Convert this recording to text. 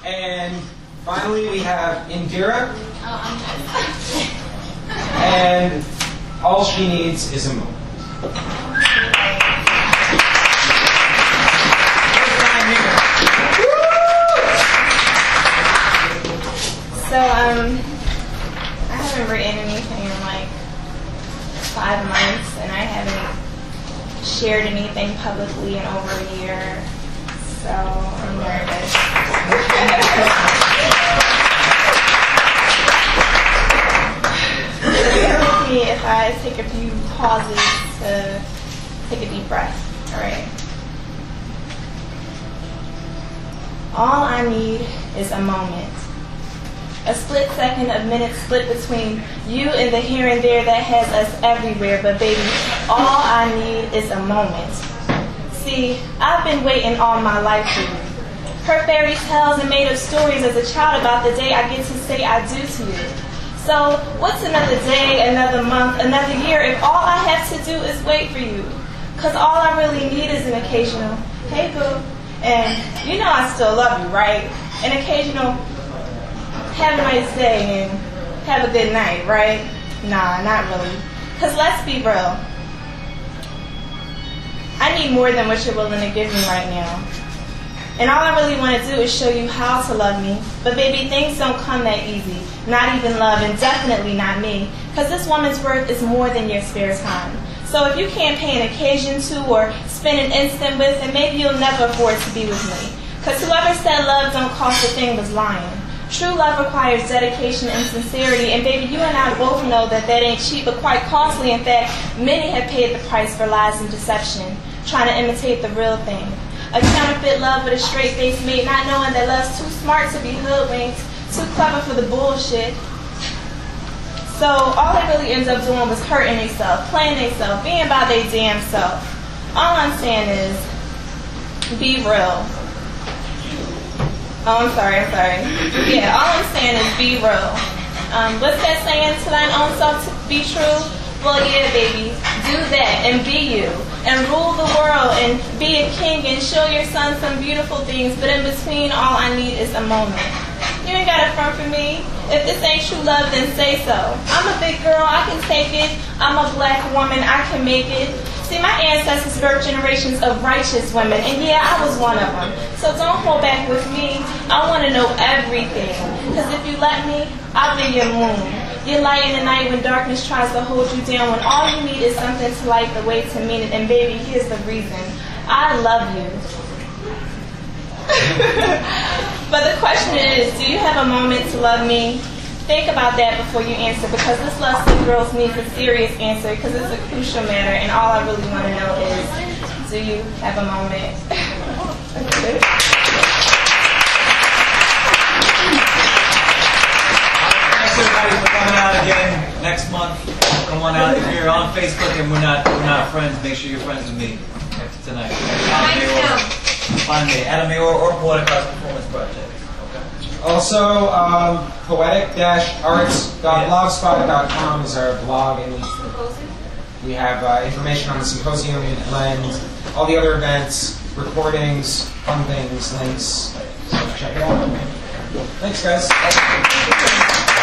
And finally, we have Indira. Oh, And all she needs is a moment. So, I haven't written anything in like 5 months, and I haven't shared anything publicly in over a year. So, I'm nervous. With me if I take a few pauses to take a deep breath. All right. All I need is a moment. A split second of minutes split between you and the here and there that has us everywhere. But baby, all I need is a moment. See, I've been waiting all my life for you. Heard fairy tales and made up stories as a child about the day I get to say I do to you. So what's another day, another month, another year if all I have to do is wait for you? Because all I really need is an occasional, hey boo, and you know I still love you, right? An occasional, have a nice day and have a good night, right? Nah, not really. Because let's be real. I need more than what you're willing to give me right now. And all I really want to do is show you how to love me. But baby, things don't come that easy. Not even love, and definitely not me. Because this woman's worth is more than your spare time. So if you can't pay an occasion to or spend an instant with, then maybe you'll never afford to be with me. Because whoever said love don't cost a thing was lying. True love requires dedication and sincerity, and baby, you and I both know that that ain't cheap, but quite costly. In fact, many have paid the price for lies and deception, trying to imitate the real thing. A counterfeit love with a straight face mate, not knowing that love's too smart to be hoodwinked, too clever for the bullshit. So all they really ends up doing was hurting themselves, playing themselves, being by their damn self. All I'm saying is, be real. Oh, I'm sorry. Yeah, all I'm saying is be real. What's that saying? To thine own self to be true? Well, yeah, baby. Do that and be you. And rule the world and be a king and show your son some beautiful things. But in between, all I need is a moment. You ain't got to front for me. If this ain't true love, then say so. I'm a big girl. I can take it. I'm a black woman. I can make it. See, my ancestors birthed generations of righteous women, and yeah, I was one of them. So don't hold back with me. I want to know everything. Because if you let me, I'll be your moon. Your light in the night when darkness tries to hold you down, when all you need is something to light the way to mean it. And baby, here's the reason. I love you. But the question is, do you have a moment to love me? Think about that before you answer, because this Love Sick Girls needs a serious answer, because it's a crucial matter, and all I really want to know is, do you have a moment? Thanks everybody for coming out again next month. Come on out. If you're on Facebook and we're not friends, make sure you're friends with me after tonight. Find me, Adam Mayor or Poetic Arts Performance Project. Also, poetic-arts.blogspot.com is our blog, and we have information on the symposium and all the other events, recordings, fun things, links. So check it out. Thanks, guys.